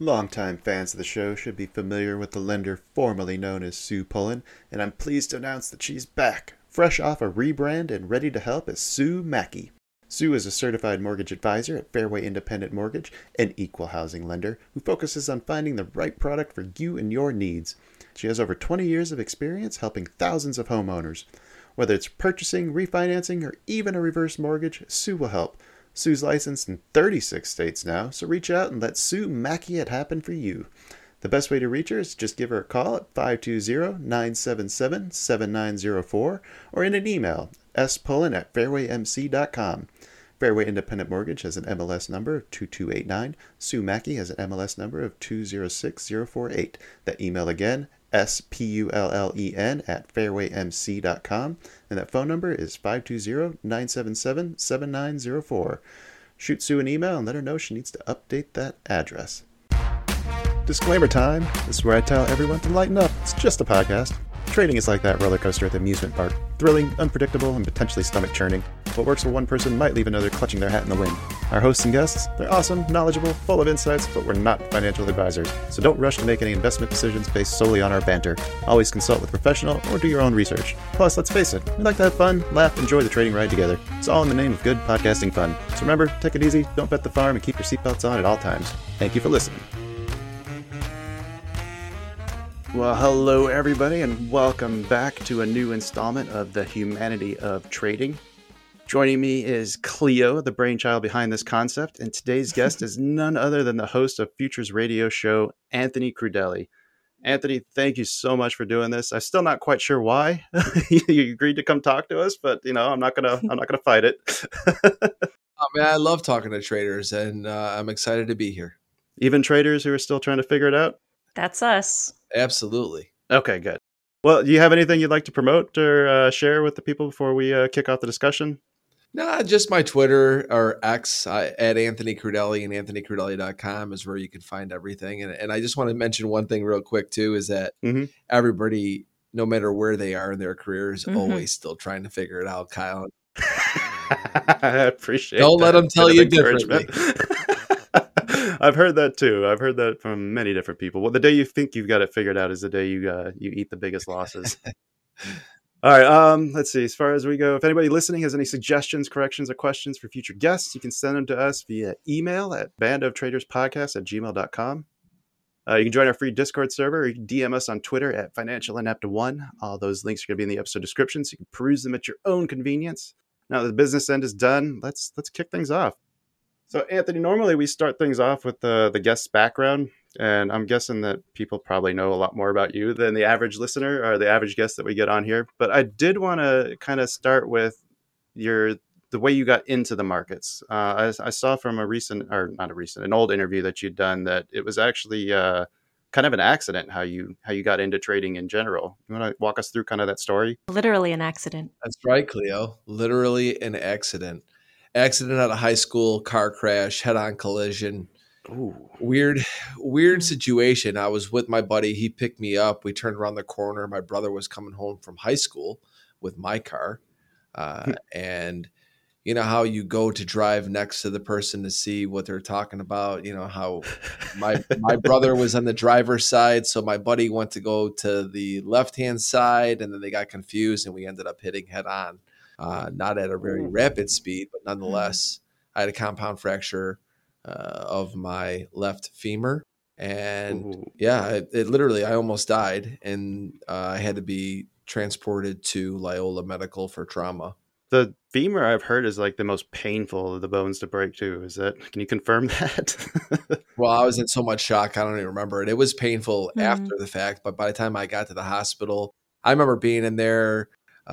Longtime fans of the show should be familiar with the lender formerly known as Sue Pullen, and I'm pleased to announce that she's back, fresh off a rebrand and ready to help as Sue Mackey. Sue is a certified mortgage advisor at Fairway Independent Mortgage, an equal housing lender who focuses on finding the right product for you and your needs. She has over 20 years of experience helping thousands of homeowners. Whether it's purchasing, refinancing, or even a reverse mortgage, Sue will help. Sue's licensed in 36 states now, so reach out and let Sue Mackey it happen for you. The best way to reach her is just give her a call at 520-977-7904 or in an email, spullen@fairwaymc.com. Fairway Independent Mortgage has an MLS number of 2289. Sue Mackey has an MLS number of 206048. That email again, spullen@fairwaymc.com, and that phone number is 520-977-7904. Shoot Sue an email and let her know she needs to update that address. Disclaimer time. This is where I tell everyone to lighten up. It's just a podcast. Trading is like that roller coaster at the amusement park. Thrilling, unpredictable, and potentially stomach-churning. What works for one person might leave another clutching their hat in the wind. Our hosts and guests, they're awesome, knowledgeable, full of insights, but we're not financial advisors. So don't rush to make any investment decisions based solely on our banter. Always consult with a professional or do your own research. Plus, let's face it, we like to have fun, laugh, enjoy the trading ride together. It's all in the name of good podcasting fun. So remember, take it easy, don't bet the farm, and keep your seatbelts on at all times. Thank you for listening. Well, hello everybody, and welcome back to a new installment of The Humanity of Trading. Joining me is Cleo, the brainchild behind this concept, and today's guest is none other than the host of Futures Radio show, Anthony Crudele. Anthony, thank you so much for doing this. I'm still not quite sure why you agreed to come talk to us, but I'm not gonna fight it. Oh, man, I love talking to traders, and I'm excited to be here. Even traders who are still trying to figure it out? That's us. Absolutely. Okay, good. Well, do you have anything you'd like to promote or share with the people before we kick off the discussion? Nah, just my Twitter or X at Anthony Crudele, and anthonycrudele.com is where you can find everything. And I just want to mention one thing real quick, too, is that everybody, no matter where they are in their career, is always still trying to figure it out, Kyle. I appreciate Don't that. let them tell you differently. I've heard that too. I've heard that from many different people. Well, the day you think you've got it figured out is the day you eat the biggest losses. All right. Let's see. As far as we go, if anybody listening has any suggestions, corrections, or questions for future guests, you can send them to us via email at bandoftraderspodcast@gmail.com. You can join our free Discord server, or you can DM us on Twitter at financialinept1. All those links are going to be in the episode description, so you can peruse them at your own convenience. Now that the business end is done, let's kick things off. So, Anthony, normally we start things off with the guest's background, and I'm guessing that people probably know a lot more about you than the average listener or the average guest that we get on here. But I did want to kind of start with the way you got into the markets. I saw from an old interview that you'd done that it was actually kind of an accident how you got into trading in general. You want to walk us through kind of that story? Literally an accident. That's right, Cleo. Literally an accident. Accident out of high school, car crash, head-on collision. Ooh. Weird situation. I was with my buddy. He picked me up. We turned around the corner. My brother was coming home from high school with my car. And you know how you go to drive next to the person to see what they're talking about? You know how my brother was on the driver's side, so my buddy went to go to the left-hand side, and then they got confused, and we ended up hitting head-on. Not at a very rapid speed, but nonetheless, I had a compound fracture of my left femur. And it literally, I almost died. And I had to be transported to Loyola Medical for trauma. The femur, I've heard, is like the most painful of the bones to break too. Can you confirm that? Well, I was in so much shock, I don't even remember it. It was painful after the fact, but by the time I got to the hospital, I remember being in there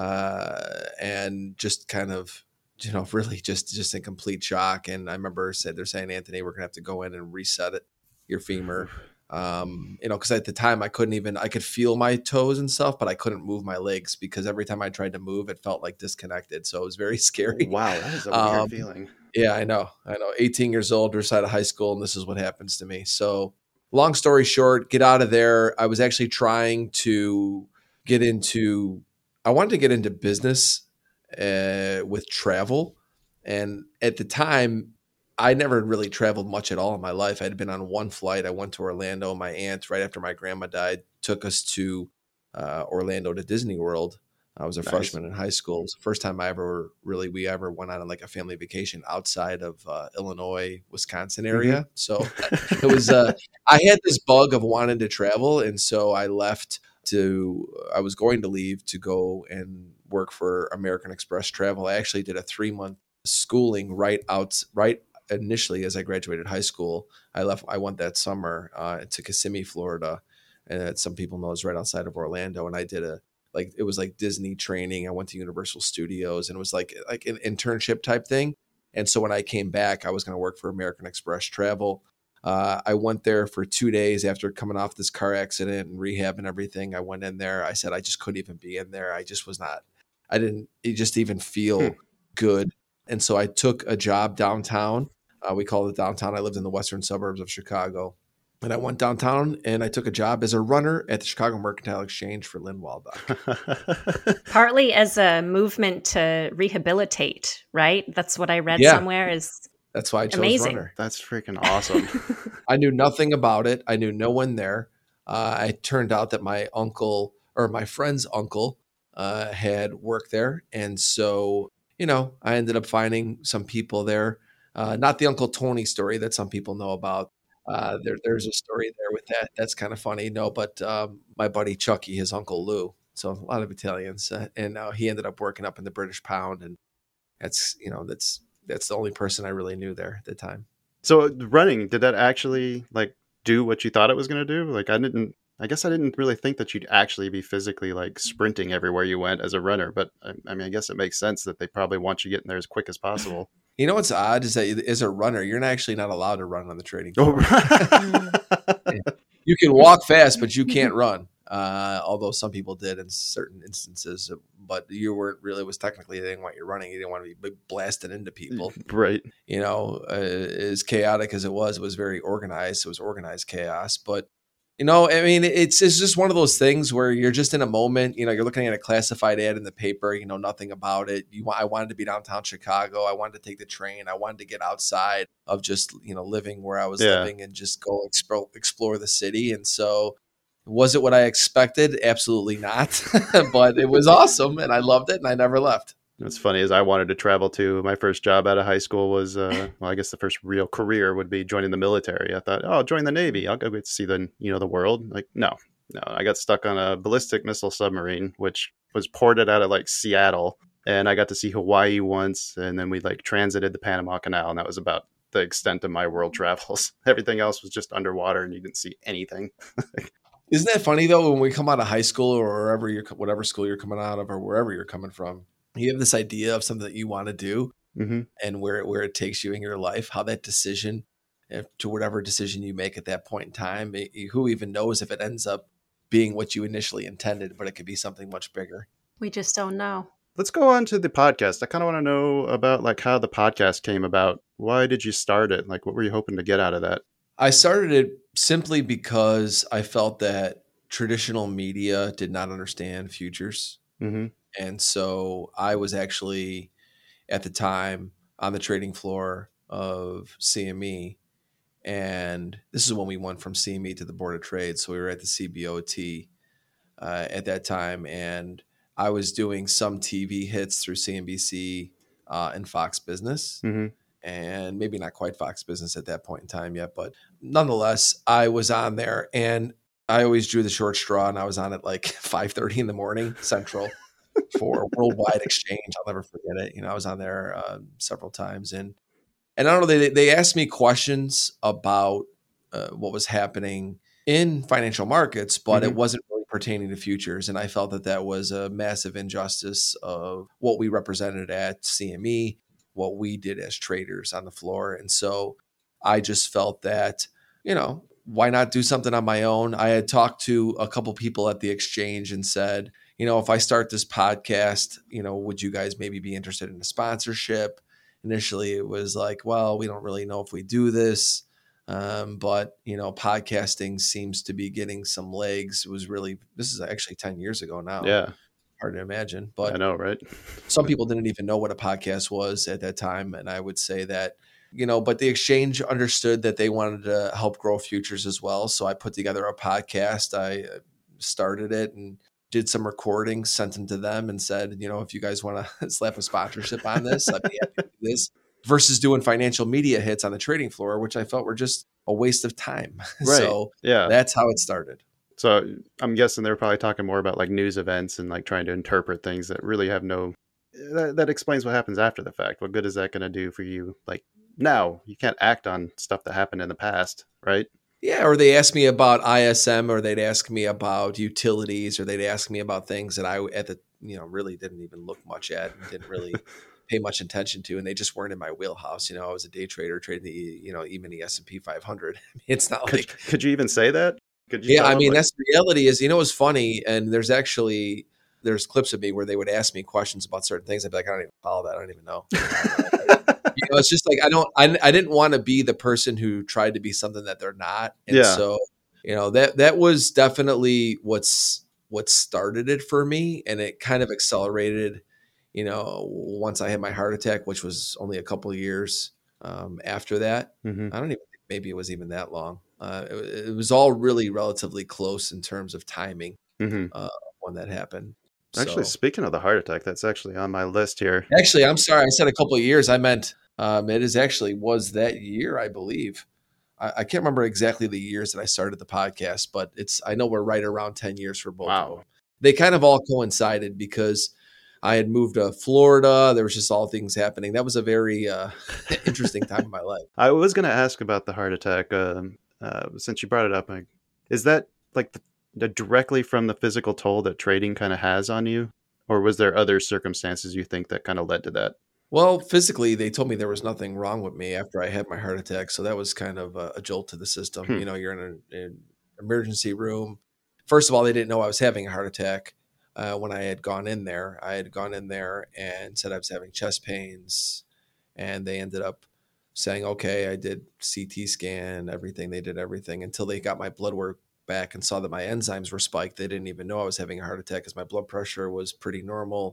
and just kind of, really just in complete shock. And I remember they're saying, Anthony, we're going to have to go in and reset your femur. Because at the time I could feel my toes and stuff, but I couldn't move my legs because every time I tried to move, it felt like disconnected. So it was very scary. Wow. That is a weird feeling. Yeah, I know. 18 years old, just out of high school, and this is what happens to me. So long story short, get out of there. I was actually trying to I wanted to get into business with travel. And at the time, I never really traveled much at all in my life. I'd been on one flight. I went to Orlando. My aunt, right after my grandma died, took us to Orlando to Disney World. I was a Nice. freshman in high school. It was the first time we ever went on like a family vacation outside of Illinois, Wisconsin area. So it was, I had this bug of wanting to travel. And so I was going to leave to go and work for American Express Travel. I actually did a 3-month schooling right initially as I graduated high school. I went that summer to Kissimmee, Florida. And that some people know is right outside of Orlando. And I did it was like Disney training. I went to Universal Studios and it was like an internship type thing. And so when I came back, I was going to work for American Express Travel. I went there for 2 days after coming off this car accident and rehab and everything. I went in there. I said, I just couldn't even be in there. It just even feel good. And so I took a job downtown. We call it downtown. I lived in the western suburbs of Chicago. And I went downtown and I took a job as a runner at the Chicago Mercantile Exchange for Lynn Waldock. Partly as a movement to rehabilitate, right? That's what I read somewhere is that's why I chose amazing. runner. That's freaking awesome. I knew nothing about it. I knew no one there. It turned out that my friend's uncle had worked there. And so, I ended up finding some people there. Not the Uncle Tony story that some people know about. There's a story there with that. That's kind of funny. No, but my buddy Chucky, his Uncle Lou. So a lot of Italians. And he ended up working up in the British pound. And that's the only person I really knew there at the time. So running, did that actually like do what you thought it was going to do? Like I guess I didn't really think that you'd actually be physically like sprinting everywhere you went as a runner, but I mean, I guess it makes sense that they probably want you getting there as quick as possible. You know what's odd is that as a runner, you're actually not allowed to run on the trading floor. You can walk fast, but you can't run. Although some people did in certain instances, but you weren't really, they didn't want you running. You didn't want to be blasted into people. Right. As chaotic as it was very organized. It was organized chaos, but I mean, it's just one of those things where you're just in a moment, you're looking at a classified ad in the paper, nothing about it. I wanted to be downtown Chicago. I wanted to take the train. I wanted to get outside of just, living where I was living and just go explore the city. And so was it what I expected? Absolutely not. But it was awesome and I loved it and I never left. What's funny is I wanted to travel too. My first job out of high school was, I guess the first real career would be joining the military. I thought, I'll join the Navy. I'll go get to see the world. Like, no, I got stuck on a ballistic missile submarine, which was ported out of like Seattle. And I got to see Hawaii once. And then we like transited the Panama Canal. And that was about the extent of my world travels. Everything else was just underwater and you didn't see anything. Isn't that funny though, when we come out of high school or whatever school you're coming out of or wherever you're coming from, you have this idea of something that you want to do and where it takes you in your life, how that decision to whatever decision you make at that point in time, who even knows if it ends up being what you initially intended, but it could be something much bigger. We just don't know. Let's go on to the podcast. I kind of want to know about like how the podcast came about. Why did you start it? Like, what were you hoping to get out of that? I started it simply because I felt that traditional media did not understand futures. Mm-hmm. And so I was actually at the time on the trading floor of CME. And this is when we went from CME to the Board of Trade. So we were at the CBOT at that time. And I was doing some TV hits through CNBC and Fox Business. Mm-hmm. And maybe not quite Fox Business at that point in time yet. But nonetheless, I was on there. And I always drew the short straw. And I was on at like 5:30 in the morning Central. For Worldwide Exchange. I'll never forget it. I was on there several times and I don't know, they asked me questions about what was happening in financial markets, but it wasn't really pertaining to futures. And I felt that was a massive injustice of what we represented at CME, what we did as traders on the floor. And so I just felt that, why not do something on my own? I had talked to a couple people at the exchange and said, if I start this podcast, would you guys maybe be interested in a sponsorship? Initially, it was like, well, we don't really know if we do this. But, podcasting seems to be getting some legs. This is actually 10 years ago now. Yeah. Hard to imagine. But I know, right? Some people didn't even know what a podcast was at that time. And I would say that But the exchange understood that they wanted to help grow futures as well. So I put together a podcast. I started it and did some recordings, sent them to them and said, if you guys want to slap a sponsorship on this, I'd be happy to do this, versus doing financial media hits on the trading floor, which I felt were just a waste of time. Right. So yeah, that's how it started. So I'm guessing they're probably talking more about like news events and like trying to interpret things that really have that explains what happens after the fact. What good is that going to do for you? Like now you can't act on stuff that happened in the past, right? Yeah. Or they ask me about ISM, or they'd ask me about utilities, or they'd ask me about things that I really didn't even look much at and didn't really pay much attention to. And they just weren't in my wheelhouse. I was a day trader trading even the S&P 500. It's not could you even say that? That's the reality is, it's funny. And there's clips of me where they would ask me questions about certain things. I'd be like, I don't even follow that. I don't even know. It's just like, I didn't want to be the person who tried to be something that they're not. And so, that was definitely what started it for me. And it kind of accelerated, once I had my heart attack, which was only a couple of years after that. Mm-hmm. I don't even think maybe it was even that long. It was all really relatively close in terms of timing when that happened. Actually, speaking of the heart attack, that's actually on my list here. Actually, I'm sorry. I said a couple of years. I meant was that year, I believe. I can't remember exactly the years that I started the podcast, but I know we're right around 10 years for both of them. They kind of all coincided because I had moved to Florida. There was just all things happening. That was a very interesting time in my life. I was going to ask about the heart attack. Since you brought it up, is that like directly from the physical toll that trading kind of has on you? Or was there other circumstances you think that kind of led to that? Well, physically, they told me there was nothing wrong with me after I had my heart attack. So that was kind of a jolt to the system. You're in an emergency room. First of all, they didn't know I was having a heart attack when I had gone in there. I had gone in there and said I was having chest pains. And they ended up saying, okay, I did CT scan, everything. They did everything until they got my blood work back and saw that my enzymes were spiked. They didn't even know I was having a heart attack because my blood pressure was pretty normal.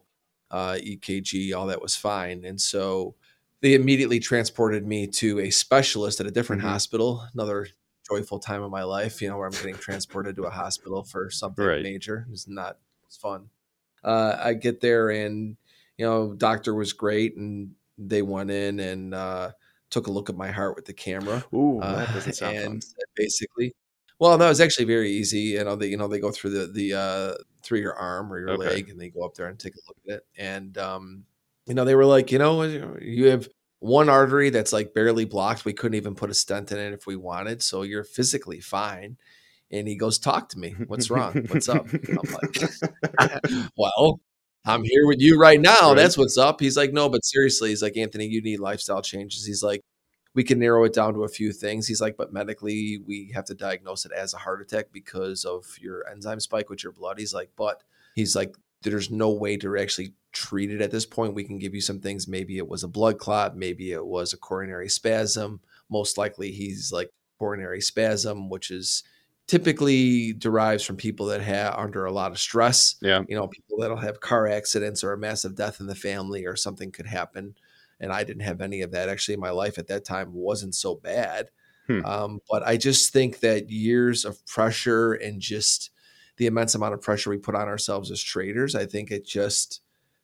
EKG, all that was fine. And so they immediately transported me to a specialist at a different hospital. Another joyful time of my life, where I'm getting transported to a hospital for something major. It's fun. I get there and, doctor was great. And they went in and took a look at my heart with the camera. Ooh, that doesn't sound fun. Basically, well, that was actually very easy. They go through through your arm or your leg, and they go up there and take a look at it. And they were like, you have one artery that's like barely blocked. We couldn't even put a stent in it if we wanted. So you're physically fine. And he goes, talk to me. What's wrong? What's up? And I'm like, well, I'm here with you right now. That's what's up. He's like, no, but seriously, he's like, Anthony, you need lifestyle changes. He's like, we can narrow it down to a few things. He's like, but medically, we have to diagnose it as a heart attack because of your enzyme spike with your blood. He's like, there's no way to actually treat it at this point. We can give you some things. Maybe it was a blood clot. Maybe it was a coronary spasm. Most likely, he's like coronary spasm, which is typically derives from people that are under a lot of stress. Yeah. People that'll have car accidents or a massive death in the family or something could happen. And I didn't have any of that. Actually, my life at that time wasn't so bad. But I just think that years of pressure and just the immense amount of pressure we put on ourselves as traders, I think it just,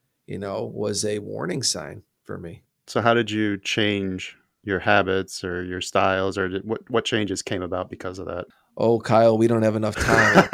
was a warning sign for me. So how did you change your habits or your styles, or what changes came about because of that? Oh, Kyle, we don't have enough time.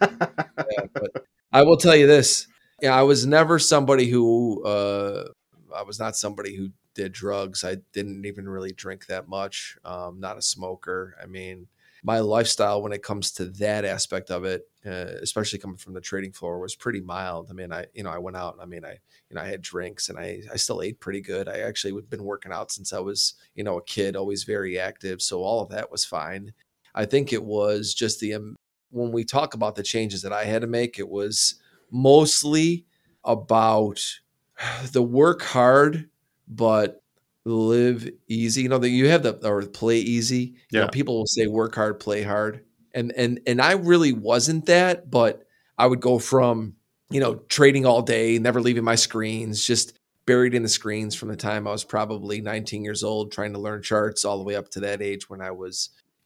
But I will tell you this. Yeah, I was never somebody who I was not somebody who did drugs. I didn't even really drink that much. Not a smoker. I mean, my lifestyle when it comes to that aspect of it, especially coming from the trading floor, was pretty mild. I mean, I went out and I had drinks and I still ate pretty good. I actually had been working out since I was, a kid, always very active. So all of that was fine. I think it was just when we talk about the changes that I had to make, it was mostly about the work hard, but live easy. That you have or play easy. Yeah. People will say work hard, play hard. And I really wasn't that, but I would go from, trading all day, never leaving my screens, just buried in the screens from the time I was probably 19 years old, trying to learn charts all the way up to that age when I was,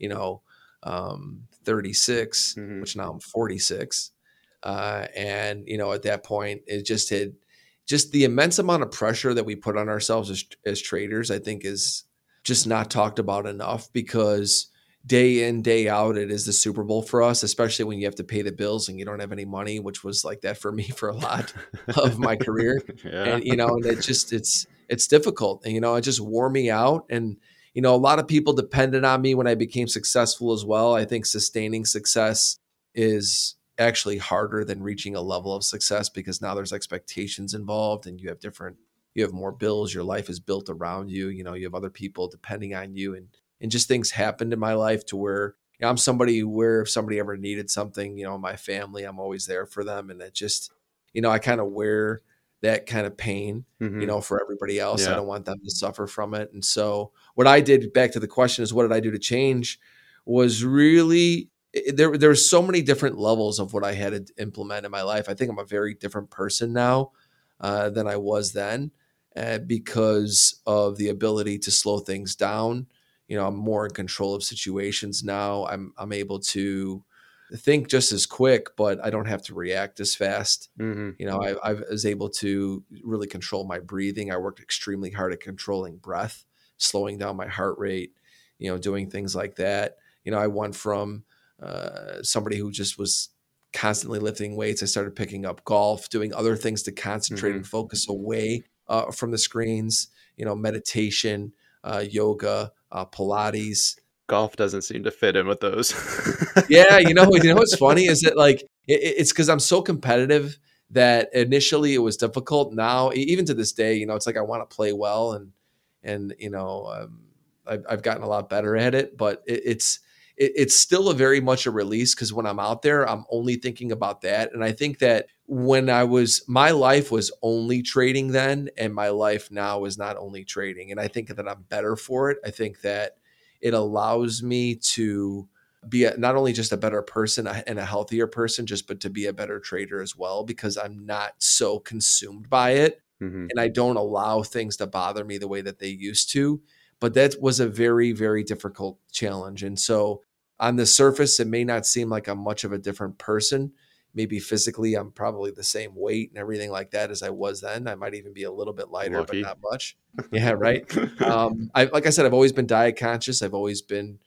36, which now I'm 46. And, at that point, it just had just the immense amount of pressure that we put on ourselves as traders, I think is just not talked about enough, because day in, day out, it is the Super Bowl for us, especially when you have to pay the bills and you don't have any money, which was like that for me for a lot of my career. Yeah. And it's difficult. And, it just wore me out. And, a lot of people depended on me when I became successful as well. I think sustaining success is actually harder than reaching a level of success, because now there's expectations involved and you have more bills. Your life is built around you. You have other people depending on you, and just things happened in my life to where I'm somebody where if somebody ever needed something, my family, I'm always there for them. And it just, I kind of wear that kind of pain, for everybody else. Yeah. I don't want them to suffer from it. And so what I did, back to the question, is what did I do to change, was really, there's so many different levels of what I had to implement in my life. I think I'm a very different person now than I was then, because of the ability to slow things down. I'm more in control of situations now. I'm able to think just as quick, but I don't have to react as fast. I was able to really control my breathing. I worked extremely hard at controlling breath, slowing down my heart rate, doing things like that. I went from somebody who just was constantly lifting weights. I started picking up golf, doing other things to concentrate and focus away from the screens, meditation, yoga, Pilates. Golf doesn't seem to fit in with those. Yeah. What's funny is that it's because I'm so competitive that initially it was difficult. Now, even to this day, it's like I want to play well, and I've gotten a lot better at it, but it's still a very much a release, because when I'm out there, I'm only thinking about that. And I think that my life was only trading then, and my life now is not only trading. And I think that I'm better for it. I think that it allows me to be not only just a better person and a healthier person, but to be a better trader as well, because I'm not so consumed by it. And I don't allow things to bother me the way that they used to. But that was a very, very difficult challenge. And so on the surface, it may not seem like I'm much of a different person. Maybe physically, I'm probably the same weight and everything like that as I was then. I might even be a little bit lighter, Lucky. but not much. Yeah, right. Like I said, I've always been diet conscious. I've always been,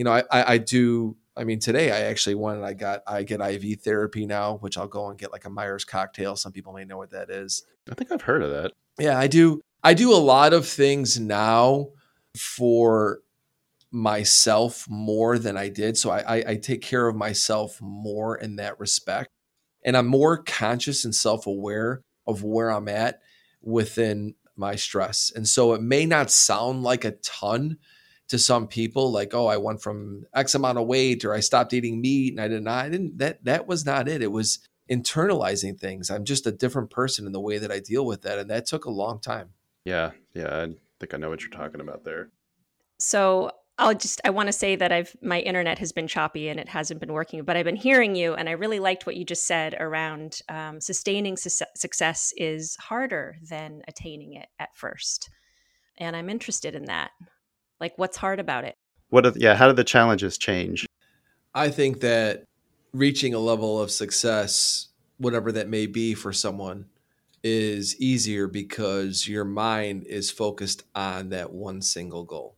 I do. I mean, today I actually went and I get IV therapy now, which I'll go and get like a Myers cocktail. Some people may know what that is. I think I've heard of that. Yeah, I do. I do a lot of things now for myself more than I did. So I take care of myself more in that respect. And I'm more conscious and self-aware of where I'm at within my stress. And so it may not sound like a ton to some people, like, oh, I went from X amount of weight, or I stopped eating meat and I didn't, that was not it. It was internalizing things. I'm just a different person in the way that I deal with that. And that took a long time. Yeah. I think I know what you're talking about there. So I want to say that my internet has been choppy and it hasn't been working, but I've been hearing you, and I really liked what you just said around sustaining success is harder than attaining it at first. And I'm interested in that. Like, what's hard about it? How do the challenges change? I think that reaching a level of success, whatever that may be for someone, is easier because your mind is focused on that one single goal.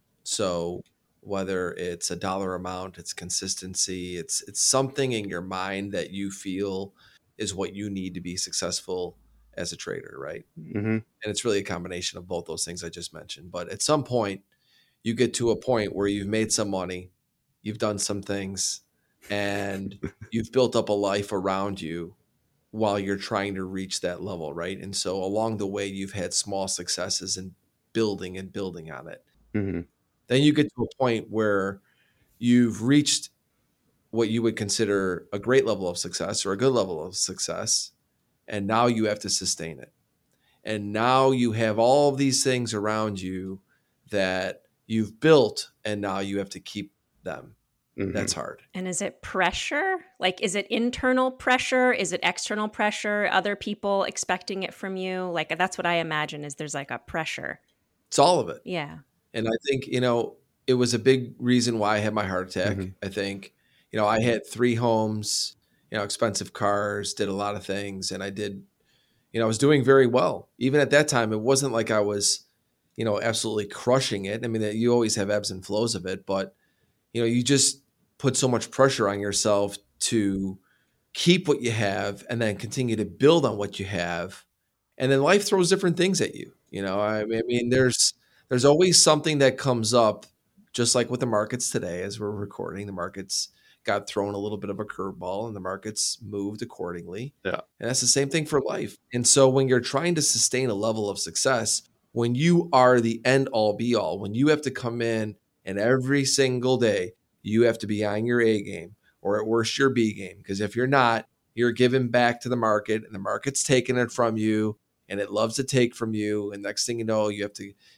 So whether it's a dollar amount, it's consistency, it's something in your mind that you feel is what you need to be successful as a trader, right? And it's really a combination of both those things I just mentioned. But at some point, you get to a point where you've made some money, you've done some things, and you've built up a life around you while you're trying to reach that level, right? And so along the way, you've had small successes and building on it. Then you get to a point where you've reached what you would consider a great level of success or a good level of success, and now you have to sustain it. And now you have all of these things around you that you've built, and now you have to keep them. That's hard. And is it pressure? Like, is it internal pressure? Is it external pressure? Other people expecting it from you? Like, that's what I imagine is there's like a pressure. It's all of it. Yeah. And I think, it was a big reason why I had my heart attack. I think, I had 3 homes, expensive cars, did a lot of things. And I did, I was doing very well. Even at that time, it wasn't like I was, absolutely crushing it. I mean, you always have ebbs and flows of it, but, you just put so much pressure on yourself to keep what you have and then continue to build on what you have. And then life throws different things at you. I mean, there's always something that comes up, just like with the markets today, as we're recording, the markets got thrown a little bit of a curveball and the markets moved accordingly. Yeah. And that's the same thing for life. And so when you're trying to sustain a level of success, when you are the end all be all, when you have to come in and every single day, you have to be on your A game or at worst your B game. Because if you're not, you're giving back to the market and the market's taking it from you and it loves to take from you. And next thing you know, you have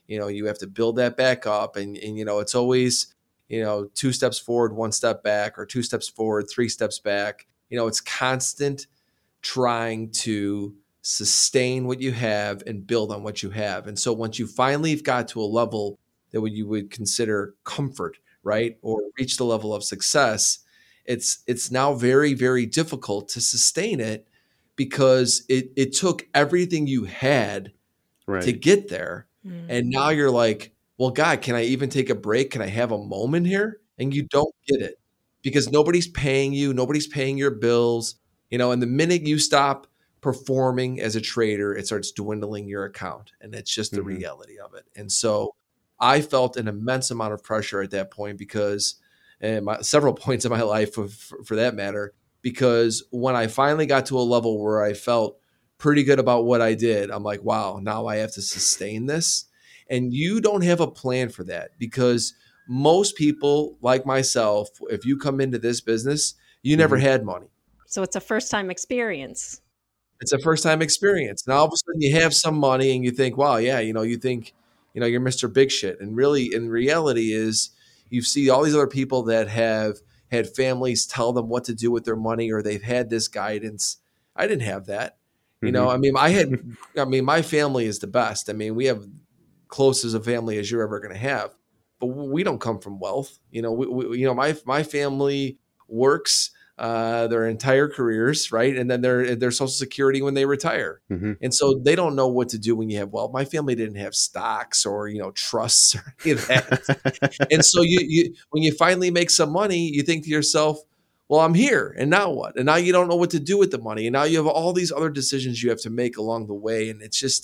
to build that back up. And it's always, 2 steps forward, 1 step back, or 2 steps forward, 3 steps back. It's constant trying to sustain what you have and build on what you have. And so once you finally got to a level that you would consider comfort, right, or reach the level of success, it's now very, very difficult to sustain it because it took everything you had to get there. And now you're like, well, God, can I even take a break? Can I have a moment here? And you don't get it because nobody's paying you. Nobody's paying your bills. And the minute you stop performing as a trader, it starts dwindling your account. And it's just the reality of it. And so I felt an immense amount of pressure at that point because several points in my life for that matter, because when I finally got to a level where I felt pretty good about what I did, I'm like, wow, now I have to sustain this. And you don't have a plan for that because most people like myself, if you come into this business, you never had money. So it's a first-time experience. It's a first-time experience. And all of a sudden you have some money and you think, wow, yeah, you think, you're Mr. Big Shit. And really, in reality is you see all these other people that have had families tell them what to do with their money or they've had this guidance. I didn't have that. I mean, my family is the best. I mean, we have close as a family as you're ever going to have, but we don't come from wealth. My family works their entire careers, right? And then their Social Security when they retire. And so they don't know what to do when you have wealth. My family didn't have stocks or, trusts or any of that. And so you when you finally make some money, you think to yourself, well, I'm here and now what? And now you don't know what to do with the money. And now you have all these other decisions you have to make along the way. And it's just,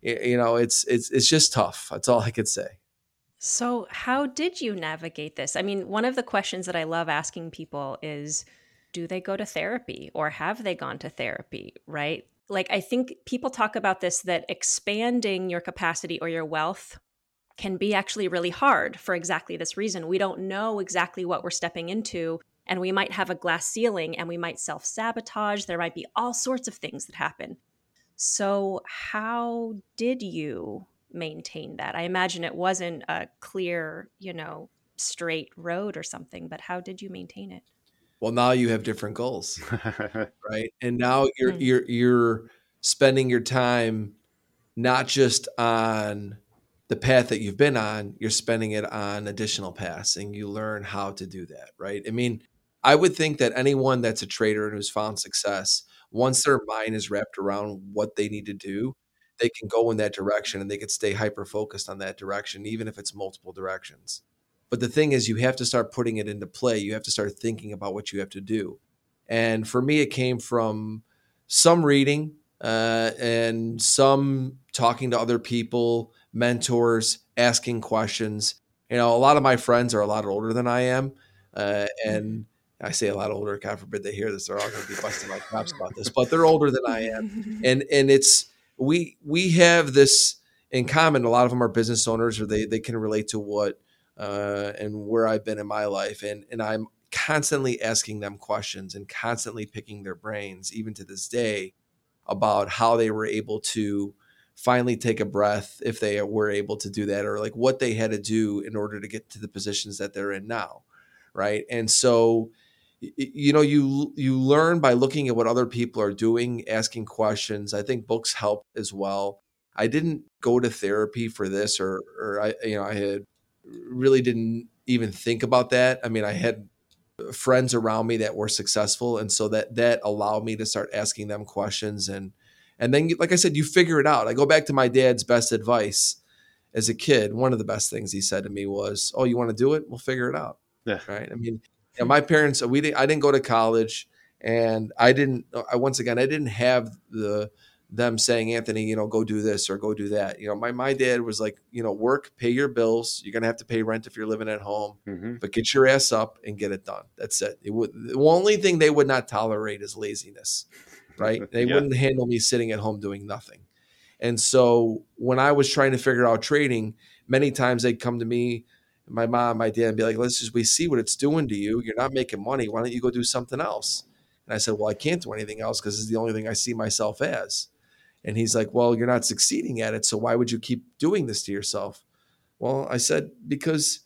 it's just tough. That's all I could say. So how did you navigate this? I mean, one of the questions that I love asking people is, do they go to therapy or have they gone to therapy, right? Like, I think people talk about this, that expanding your capacity or your wealth can be actually really hard for exactly this reason. We don't know exactly what we're stepping into, and we might have a glass ceiling and we might self-sabotage. There might be all sorts of things that happen. So how did you maintain that? I imagine it wasn't a clear, straight road or something, but how did you maintain it? Well, now you have different goals, right? And now you're spending your time not just on the path that you've been on, you're spending it on additional paths, and you learn how to do that, right? I mean, I would think that anyone that's a trader and who's found success, once their mind is wrapped around what they need to do, they can go in that direction and they can stay hyper-focused on that direction, even if it's multiple directions. But the thing is, you have to start putting it into play. You have to start thinking about what you have to do. And for me, it came from some reading and some talking to other people, mentors, asking questions. A lot of my friends are a lot older than I am. And I say a lot older, God forbid they hear this. They're all going to be busting my chops about this, but they're older than I am. And it's, we have this in common. A lot of them are business owners, or they can relate to what, and where I've been in my life. And I'm constantly asking them questions and constantly picking their brains, even to this day, about how they were able to finally take a breath, if they were able to do that, or like what they had to do in order to get to the positions that they're in now. right? And so, you learn by looking at what other people are doing, asking questions. I think books help as well. I didn't go to therapy for this, or I had really didn't even think about that. I mean, I had friends around me that were successful, and so that allowed me to start asking them questions, and then, like I said, you figure it out. I go back to my dad's best advice as a kid. One of the best things he said to me was, "Oh, you want to do it? We'll figure it out." Yeah. Right. I mean, my parents, I didn't go to college, and I didn't have them saying, "Anthony, go do this or go do that." My dad was like, work, pay your bills. You're going to have to pay rent if you're living at home, but get your ass up and get it done. That's it. The only thing they would not tolerate is laziness, right? They wouldn't handle me sitting at home doing nothing. And so when I was trying to figure out trading, many times they'd come to me, my mom, my dad, and be like, we see what it's doing to you. You're not making money. Why don't you go do something else? And I said, well, I can't do anything else because it's the only thing I see myself as. And he's like, well, you're not succeeding at it, so why would you keep doing this to yourself? Well, I said, because,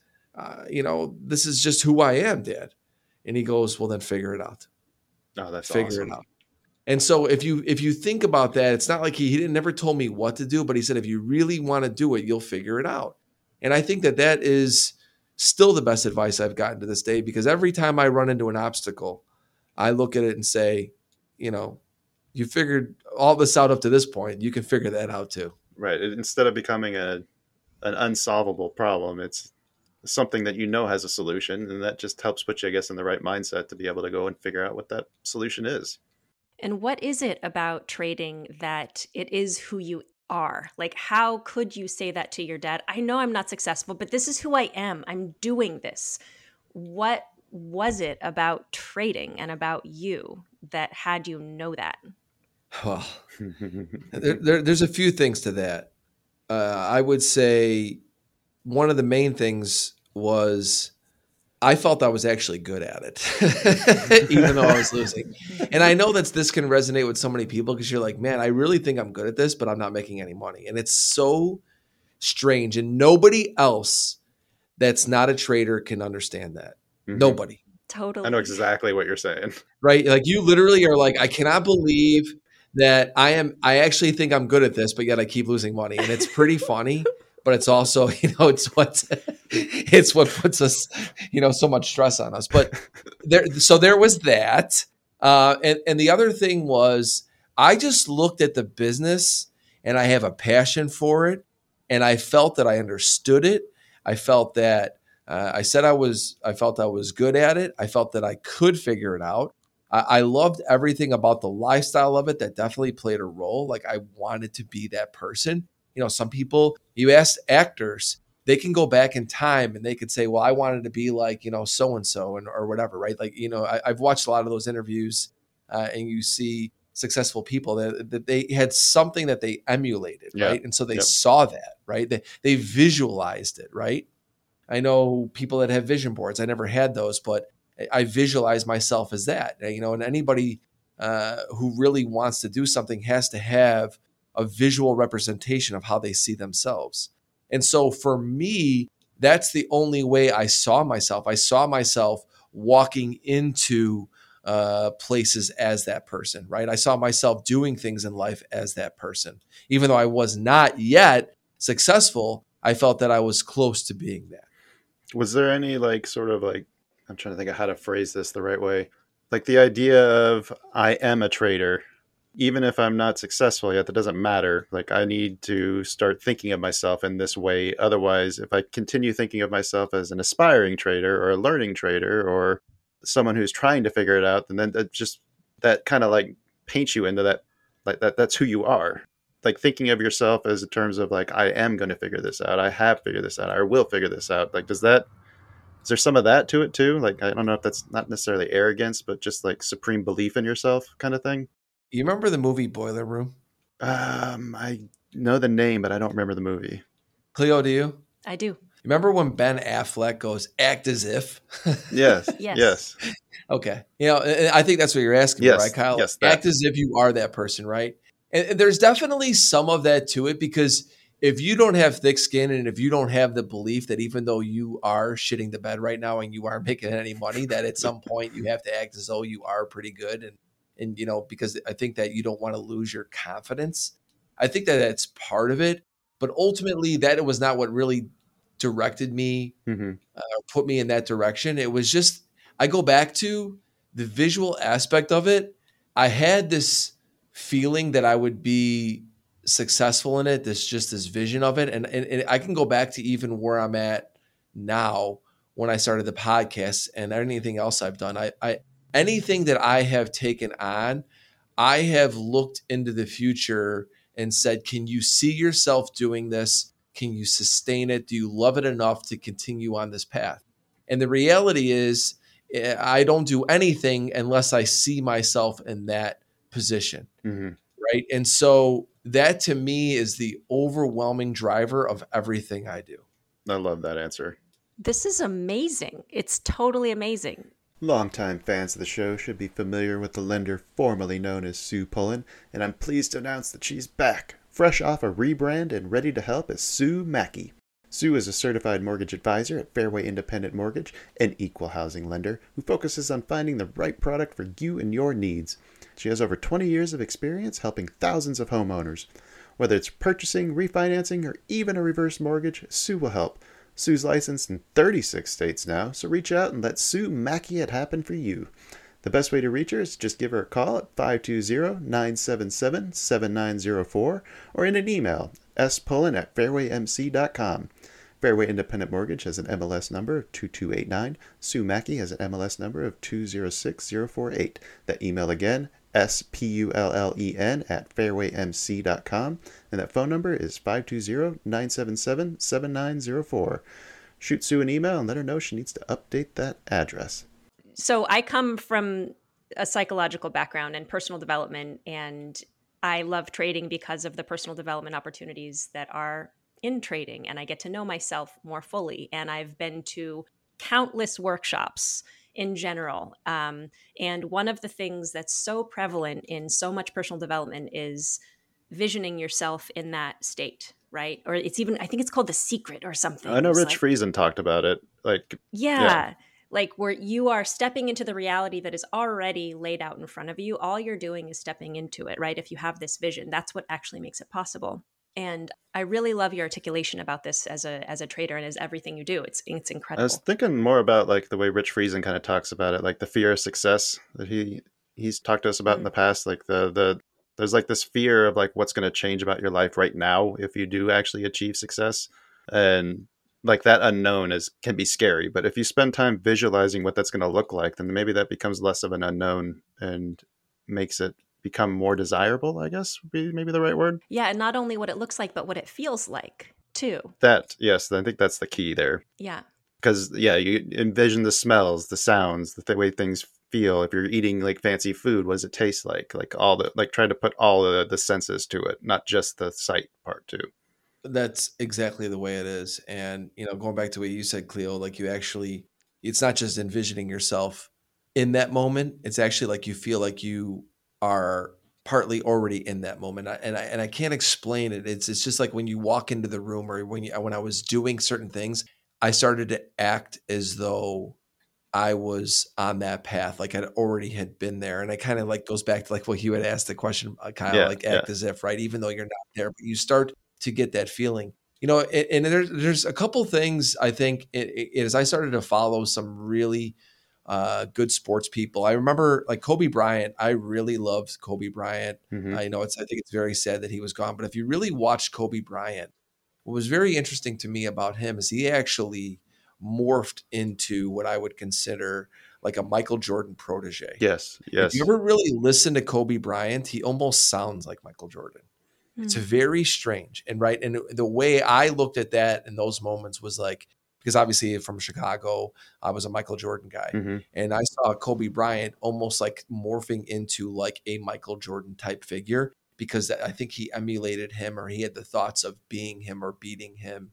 this is just who I am, Dad. And he goes, well, then figure it out. Oh, that's figure awesome. it out. And so if you think about that, it's not like he never told me what to do, but he said, if you really want to do it, you'll figure it out. And I think that is still the best advice I've gotten to this day, because every time I run into an obstacle, I look at it and say, you figured all this out up to this point, you can figure that out too. Right. Instead of becoming an unsolvable problem, it's something that has a solution, and that just helps put you, I guess, in the right mindset to be able to go and figure out what that solution is. And what is it about trading that it is who you are? Like, how could you say that to your dad? I know I'm not successful, but this is who I am. I'm doing this. What was it about trading and about you that had you know that? Well, there's a few things to that. I would say one of the main things was I felt I was actually good at it, even though I was losing. And I know this can resonate with so many people, because you're like, man, I really think I'm good at this, but I'm not making any money. And it's so strange. And nobody else that's not a trader can understand that. Mm-hmm. Nobody. Totally. I know exactly what you're saying. Right? Like, you literally are like, I cannot believe that I actually think I'm good at this, but yet I keep losing money. And it's pretty funny. But it's also, it's what puts us, so much stress on us. But there was that. And the other thing was, I just looked at the business and I have a passion for it. And I felt that I understood it. I felt that I felt I was good at it. I felt that I could figure it out. I loved everything about the lifestyle of it. That definitely played a role. Like, I wanted to be that person. Some people, you ask actors, they can go back in time and they could say, well, I wanted to be like, so-and-so or whatever, right? Like, I've watched a lot of those interviews and you see successful people that they had something that they emulated, right? And so they saw that, right? They visualized it, right? I know people that have vision boards. I never had those, but I visualize myself as that, and anybody who really wants to do something has to have a visual representation of how they see themselves. And so for me, that's the only way I saw myself. I saw myself walking into places as that person, right? I saw myself doing things in life as that person. Even though I was not yet successful, I felt that I was close to being that. Was there any I'm trying to think of how to phrase this the right way. Like the idea of, I am a trader. Even if I'm not successful yet, that doesn't matter. Like, I need to start thinking of myself in this way. Otherwise, if I continue thinking of myself as an aspiring trader or a learning trader or someone who's trying to figure it out, then that kind of like paints you into that, like that's who you are. Like, thinking of yourself as in terms of like, I am going to figure this out. I have figured this out. I will figure this out. Like, is there some of that to it too? Like, I don't know if that's not necessarily arrogance, but just like supreme belief in yourself kind of thing. You remember the movie Boiler Room? I know the name, but I don't remember the movie. Cleo, do you? I do. Remember when Ben Affleck goes, act as if? Yes. Yes. Okay. I think that's what you're asking, yes. Right, Kyle? Yes. Act as if you are that person, right? And there's definitely some of that to it, because if you don't have thick skin and if you don't have the belief that even though you are shitting the bed right now and you aren't making any money, that at some point you have to act as though you are pretty good. And, you know, because I think that you don't want to lose your confidence. I think that that's part of it, but ultimately that was not what really directed me, put me in that direction. It was just, I go back to the visual aspect of it. I had this feeling that I would be successful in it, this vision of it. And I can go back to even where I'm at now when I started the podcast and anything else I've done. Anything that I have taken on, I have looked into the future and said, can you see yourself doing this? Can you sustain it? Do you love it enough to continue on this path? And the reality is, I don't do anything unless I see myself in that position. Right. And so that to me is the overwhelming driver of everything I do. I love that answer. This is amazing. It's totally amazing. Longtime fans of the show should be familiar with the lender formerly known as Sue Pullen, and I'm pleased to announce that she's back, fresh off a rebrand and ready to help as Sue Mackey. Sue is a certified mortgage advisor at Fairway Independent Mortgage, an equal housing lender who focuses on finding the right product for you and your needs. She has over 20 years of experience helping thousands of homeowners. Whether it's purchasing, refinancing, or even a reverse mortgage, Sue will help. Sue's licensed in 36 states now, so reach out and let Sue Mackey it happen for you. The best way to reach her is just give her a call at 520-977-7904 or in an email, spullen@fairwaymc.com. Fairway Independent Mortgage has an MLS number of 2289. Sue Mackey has an MLS number of 206048. That email again, spullen@fairwaymc.com, and that phone number is 520-977-7904. Shoot Sue an email and let her know she needs to update that address. So I come from a psychological background and personal development, and I love trading because of the personal development opportunities that are in trading, and I get to know myself more fully. And I've been to countless workshops in general. And one of the things that's so prevalent in so much personal development is visioning yourself in that state, right? Or it's even, I think it's called The Secret or something. I know Rich Friesen talked about it. Yeah. Like where you are stepping into the reality that is already laid out in front of you. All you're doing is stepping into it, right? If you have this vision, that's what actually makes it possible. And I really love your articulation about this as a trader and as everything you do. It's incredible. I was thinking more about like the way Rich Friesen kind of talks about it, like the fear of success that he's talked to us about in the past. Like there's like this fear of like what's going to change about your life right now if you do actually achieve success, and like that unknown can be scary. But if you spend time visualizing what that's going to look like, then maybe that becomes less of an unknown and makes it become more desirable, I guess would be maybe the right word. Yeah, and not only what it looks like, but what it feels like too. Yes, I think that's the key there. Yeah. Because you envision the smells, the sounds, the way things feel. If you're eating like fancy food, what does it taste like? Like try to put all the senses to it, not just the sight part too. That's exactly the way it is. And, going back to what you said, Cleo, like it's not just envisioning yourself in that moment. It's actually like you feel like you are partly already in that moment. And I can't explain it. It's just like when you walk into the room or when I was doing certain things, I started to act as though I was on that path. Like I already had been there. And it kind of like goes back to like what you had asked the question, Kyle, act as if, right? Even though you're not there, but you start to get that feeling, and there's a couple things I think as I started to follow some really good sports people. I remember like Kobe Bryant. I really loved Kobe Bryant. Mm-hmm. I think it's very sad that he was gone, but if you really watched Kobe Bryant, what was very interesting to me about him is he actually morphed into what I would consider like a Michael Jordan protege. Yes. If you ever really listen to Kobe Bryant, he almost sounds like Michael Jordan. It's very strange. And the way I looked at that in those moments was like, because obviously from Chicago, I was a Michael Jordan guy. Mm-hmm. And I saw Kobe Bryant almost like morphing into like a Michael Jordan type figure, because I think he emulated him, or he had the thoughts of being him or beating him,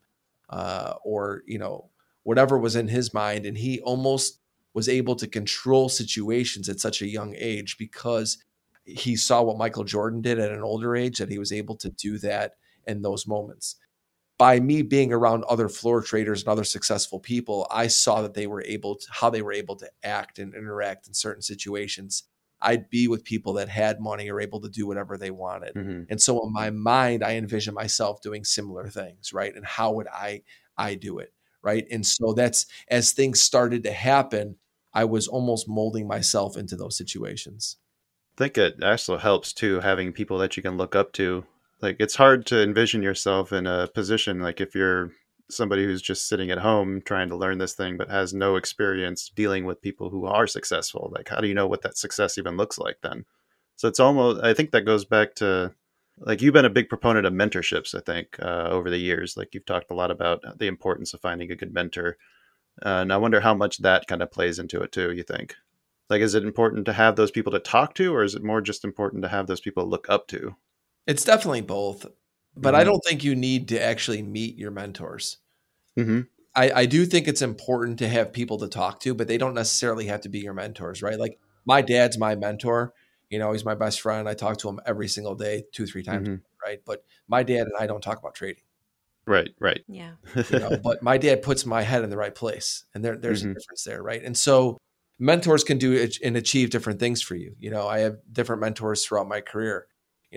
or, whatever was in his mind. And he almost was able to control situations at such a young age because he saw what Michael Jordan did at an older age, that he was able to do that in those moments. by me being around other floor traders and other successful people, I saw that how they were able to act and interact in certain situations. I'd be with people that had money or able to do whatever they wanted. Mm-hmm. And so in my mind, I envision myself doing similar things, right? And how would I do it, right? And so that's, as things started to happen, I was almost molding myself into those situations. I think it also helps too, having people that you can look up to. Like, it's hard to envision yourself in a position like if you're somebody who's just sitting at home trying to learn this thing but has no experience dealing with people who are successful. Like, how do you know what that success even looks like then? So it's almost, I think that goes back to, like, you've been a big proponent of mentorships, I think, over the years. Like, you've talked a lot about the importance of finding a good mentor. And I wonder how much that kind of plays into it too, you think? Like, is it important to have those people to talk to, or is it more just important to have those people to look up to? It's definitely both, but I don't think you need to actually meet your mentors. Mm-hmm. I do think it's important to have people to talk to, but they don't necessarily have to be your mentors, right? Like, my dad's my mentor. He's my best friend. I talk to him every single day, 2-3 times, right? But my dad and I don't talk about trading. Right. Yeah. But my dad puts my head in the right place, and there's a difference there, right? And so mentors can do and achieve different things for you. I have different mentors throughout my career,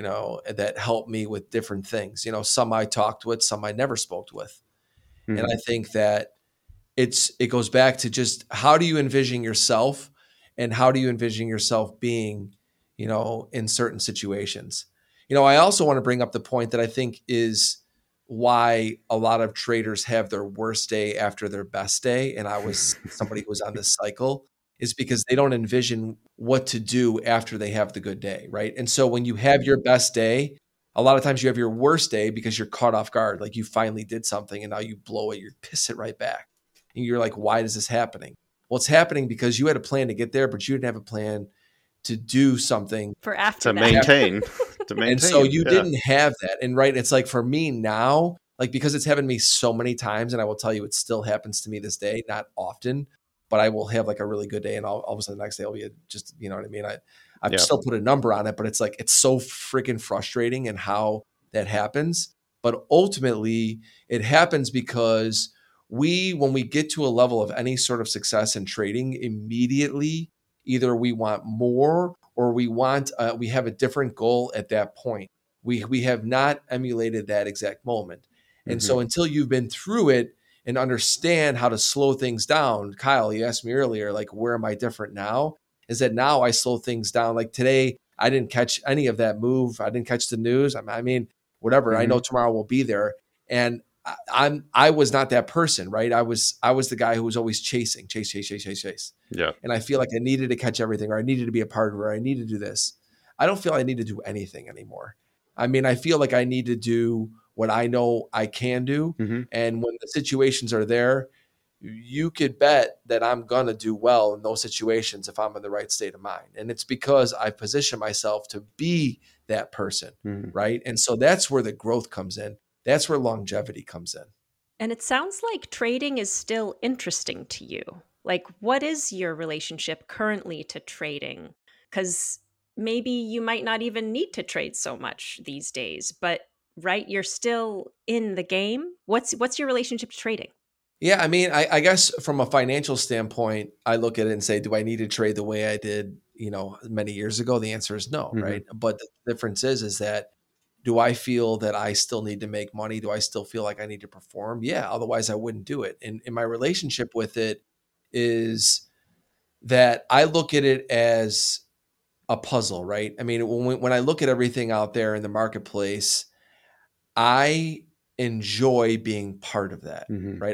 that help me with different things. Some I talked with, some I never spoke with. And I think that it goes back to just, how do you envision yourself, and how do you envision yourself being, in certain situations? I also want to bring up the point that I think is why a lot of traders have their worst day after their best day. And I was somebody who was on this cycle, is because they don't envision what to do after they have the good day, right? And so when you have your best day, a lot of times you have your worst day because you're caught off guard. Like, you finally did something and now you blow it, you piss it right back. And you're like, why is this happening? Well, it's happening because you had a plan to get there, but you didn't have a plan to do something for after to that. maintain. And so you didn't have that. And right, it's like, for me now, like, because it's happened to me so many times, and I will tell you, it still happens to me this day, not often, but I will have like a really good day, and all of a sudden the next day I'll be just, you know what I mean? I've still put a number on it, but it's like, it's so freaking frustrating and how that happens. But ultimately it happens because when we get to a level of any sort of success in trading, immediately, either we want more, or we have a different goal at that point. We have not emulated that exact moment. And so until you've been through it and understand how to slow things down, Kyle, you asked me earlier, like, where am I different now? Is that now I slow things down. Like today, I didn't catch any of that move. I didn't catch the news. I mean, whatever. I know tomorrow we'll be there. And I was not that person, right? I was the guy who was always chase. Yeah. And I feel like I needed to catch everything, or I needed to be a part of it, or I needed to do this. I don't feel I need to do anything anymore. I mean, I feel like I need to do what I know I can do. And when the situations are there, you could bet that I'm going to do well in those situations if I'm in the right state of mind. And it's because I position myself to be that person, right? And so that's where the growth comes in. That's where longevity comes in. And it sounds like trading is still interesting to you. Like, what is your relationship currently to trading? Because maybe you might not even need to trade so much these days, but right, you're still in the game. What's your relationship to trading? Yeah, I mean, I guess from a financial standpoint, I look at it and say, do I need to trade the way I did, many years ago? The answer is no, right? But the difference is that, do I feel that I still need to make money? Do I still feel like I need to perform? Yeah, otherwise I wouldn't do it. And my relationship with it is that I look at it as a puzzle, right? I mean, when I look at everything out there in the marketplace, I enjoy being part of that, right?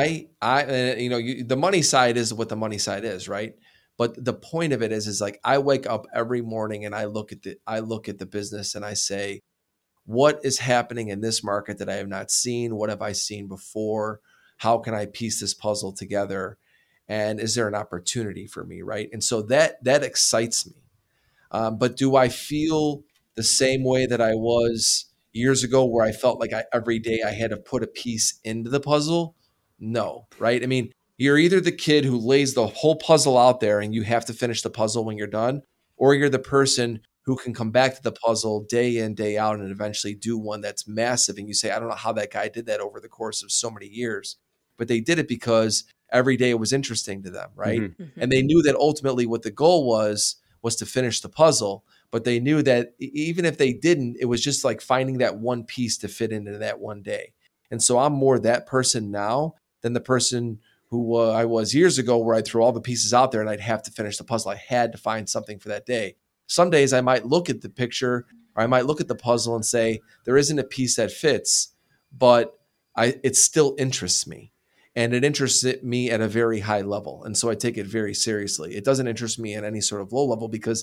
The money side is what the money side is, right? But the point of it is like, I wake up every morning and I look at the business and I say, what is happening in this market that I have not seen? What have I seen before? How can I piece this puzzle together? And is there an opportunity for me, right? And so that excites me. But do I feel the same way that I was years ago, where I felt like every day I had to put a piece into the puzzle? No, right? I mean, you're either the kid who lays the whole puzzle out there and you have to finish the puzzle when you're done, or you're the person who can come back to the puzzle day in, day out, and eventually do one that's massive. And you say, I don't know how that guy did that over the course of so many years, but they did it because every day it was interesting to them, right? Mhm. Mhm. And they knew that ultimately what the goal was to finish the puzzle. But they knew that even if they didn't, it was just like finding that one piece to fit into that one day. And so I'm more that person now than the person who I was years ago, where I'd throw all the pieces out there and I'd have to finish the puzzle. I had to find something for that day. Some days I might look at the picture or I might look at the puzzle and say, there isn't a piece that fits, but it still interests me. And it interests me at a very high level. And so I take it very seriously. It doesn't interest me at any sort of low level because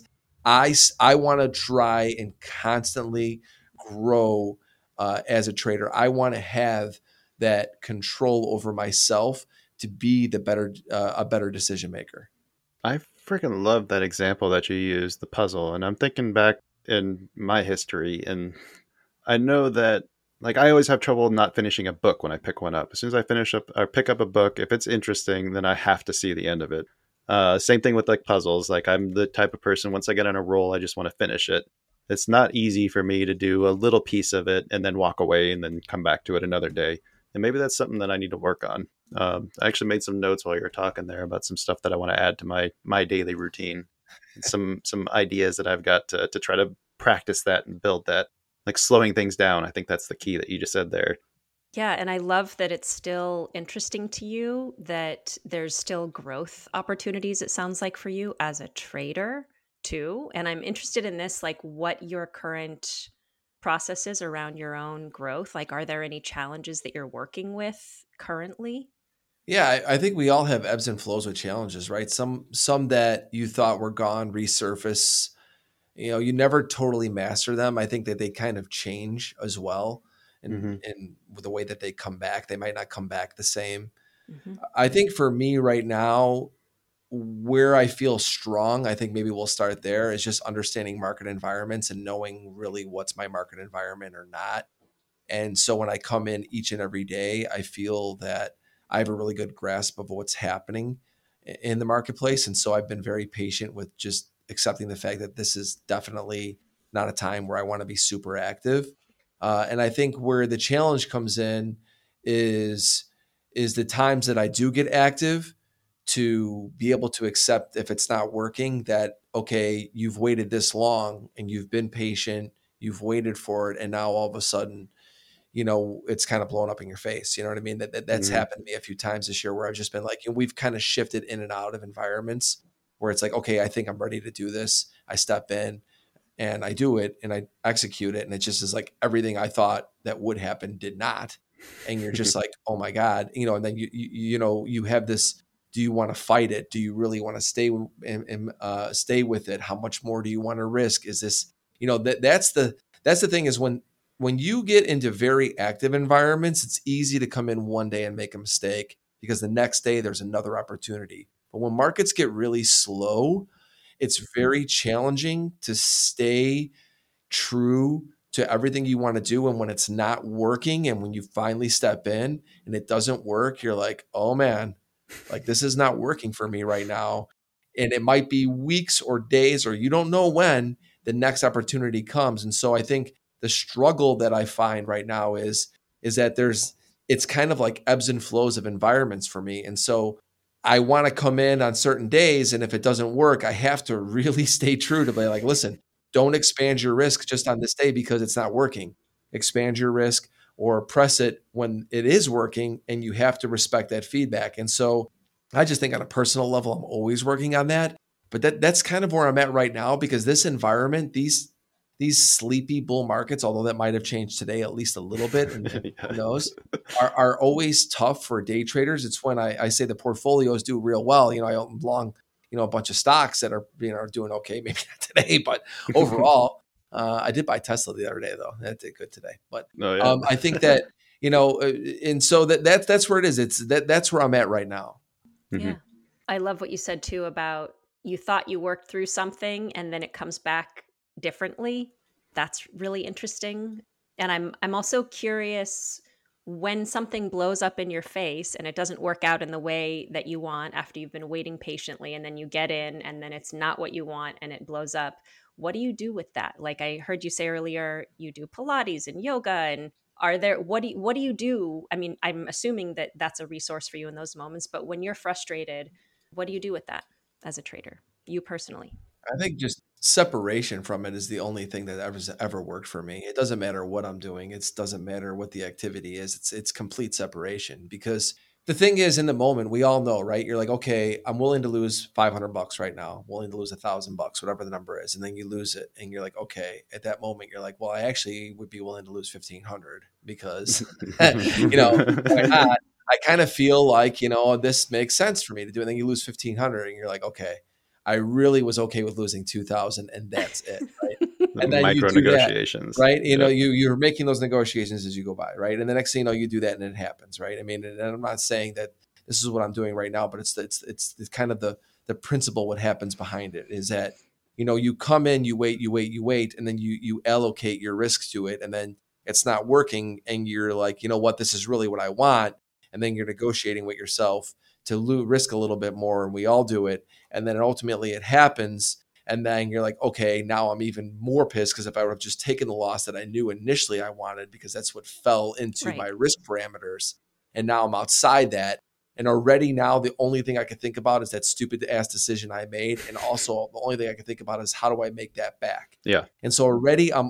I want to try and constantly grow as a trader. I want to have that control over myself to be a better decision maker. I freaking love that example that you used, the puzzle. And I'm thinking back in my history, and I know that like I always have trouble not finishing a book when I pick one up. As soon as I finish up or pick up a book, if it's interesting, then I have to see the end of it. Same thing with like puzzles. Like I'm the type of person, once I get on a roll, I just want to finish it. It's not easy for me to do a little piece of it and then walk away and then come back to it another day. And maybe that's something that I need to work on. I actually made some notes while you were talking there about some stuff that I want to add to my daily routine. And some ideas that I've got to try to practice that and build that, like slowing things down. I think that's the key that you just said there. Yeah, and I love that it's still interesting to you, that there's still growth opportunities, it sounds like, for you as a trader too. And I'm interested in this, like what your current process is around your own growth. Like, are there any challenges that you're working with currently? Yeah, I think we all have ebbs and flows with challenges, right? Some that you thought were gone resurface. You never totally master them. I think that they kind of change as well, and Mm-hmm. the way that they come back, they might not come back the same. Hmm. I think for me right now, where I feel strong, I think maybe we'll start there, is just understanding market environments and knowing really what's my market environment or not. And so when I come in each and every day, I feel that I have a really good grasp of what's happening in the marketplace. And so I've been very patient with just accepting the fact that this is definitely not a time where I want to be super active. And I think where the challenge comes in is the times that I do get active, to be able to accept if it's not working, that, okay, you've waited this long and you've been patient, you've waited for it. And now all of a sudden, it's kind of blown up in your face. You know what I mean? That's Mm-hmm. happened to me a few times this year, where I've just been like, we've kind of shifted in and out of environments where it's like, okay, I think I'm ready to do this. I step in and I do it and I execute it. And it just is like everything I thought that would happen did not. And you're just like, oh my God, and then you have this, do you want to fight it? Do you really want to stay and stay with it? How much more do you want to risk? Is this, that's the thing, is when you get into very active environments, it's easy to come in one day and make a mistake because the next day there's another opportunity. But when markets get really slow, it's very challenging to stay true to everything you want to do. And when it's not working and when you finally step in and it doesn't work, you're like, oh man, like this is not working for me right now. And it might be weeks or days, or you don't know when the next opportunity comes. And so I think the struggle that I find right now is that it's kind of like ebbs and flows of environments for me. And so I want to come in on certain days, and if it doesn't work, I have to really stay true to be like, listen, don't expand your risk just on this day because it's not working. Expand your risk or press it when it is working, and you have to respect that feedback. And so I just think on a personal level, I'm always working on that. But that's kind of where I'm at right now, because this environment, these sleepy bull markets, although that might have changed today at least a little bit, and Yeah. who knows, are always tough for day traders. It's when I say the portfolios do real well. I own long, a bunch of stocks that are doing okay. Maybe not today, but overall, I did buy Tesla the other day though. That did good today. But Oh yeah. I think that and so that's where it is. That's where I'm at right now. Mm-hmm. Yeah. I love what you said too about you thought you worked through something and then it comes back differently. That's really interesting. And I'm also curious when something blows up in your face and it doesn't work out in the way that you want after you've been waiting patiently, and then you get in and then it's not what you want and it blows up, what do you do with that? Like I heard you say earlier, you do Pilates and yoga, and what do you do? I mean, I'm assuming that that's a resource for you in those moments, but when you're frustrated, what do you do with that as a trader, you personally? I think just separation from it is the only thing that ever worked for me. It doesn't matter what I'm doing. It doesn't matter what the activity is. It's complete separation, because the thing is, in the moment, we all know, right? You're like, okay, I'm willing to lose $500 right now, willing to lose $1,000, whatever the number is. And then you lose it. And you're like, okay, at that moment, you're like, well, I actually would be willing to lose 1,500 because, why not? I kind of feel like, this makes sense for me to do. And then you lose 1,500 and you're like, okay, I really was okay with losing 2,000 and that's it. Right. And then micro negotiations, right? You're making those negotiations as you go by, right? And the next thing you know, you do that and it happens, right? I mean, and I'm not saying that this is what I'm doing right now, but it's kind of the principle. What happens behind it is that you come in, you wait, and then you allocate your risks to it, and then it's not working, and you're like, you know what, this is really what I want, and then you're negotiating with yourself to risk a little bit more, and we all do it, and then ultimately it happens. And then you're like, okay, now I'm even more pissed because if I would have just taken the loss that I knew initially I wanted, because that's what fell into my risk parameters, and now I'm outside that. And already now the only thing I can think about is that stupid ass decision I made. And also the only thing I can think about is how do I make that back? Yeah. And so already I'm